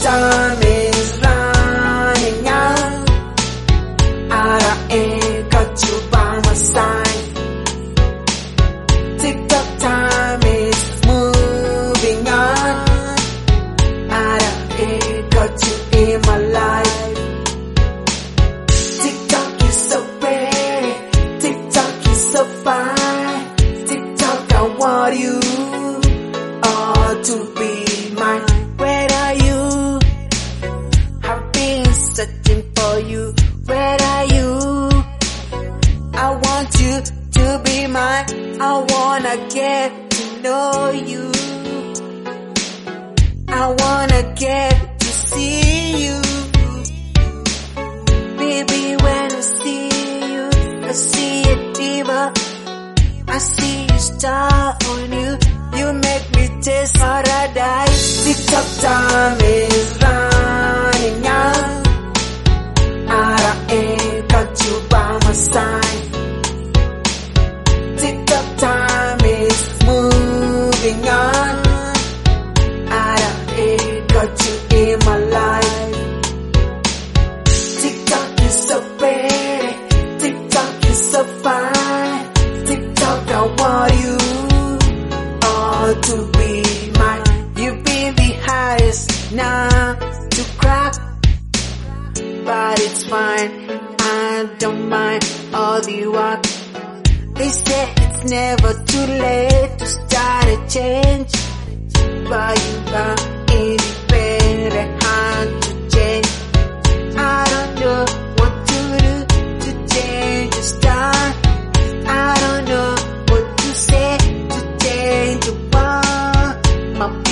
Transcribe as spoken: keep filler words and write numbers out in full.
time is running out. I ain't got you by my side. TikTok time is moving on. I ain't got you in my life. TikTok is so pretty. TikTok is so fine. TikTok, I want you all to be mine. Where are you? I've been searching for you. Where are you? I want you to be mine. I wanna get to know you. I wanna get to see you. Baby, when I see you, I see a diva. I see a star on you. You make me taste paradise. TikTok time is running out. I ain't got you by my side. TikTok time is moving on. I ain't got you in my life. TikTok is so pretty. TikTok is so fine. TikTok, I want you all to be mine. You've been the hardest now to crack, but it's fine. I don't mind all the work. They say it's never too late to start a change, but you are independent, hard to change. I don't know what to do to change the start. I don't know what to say to change the world. My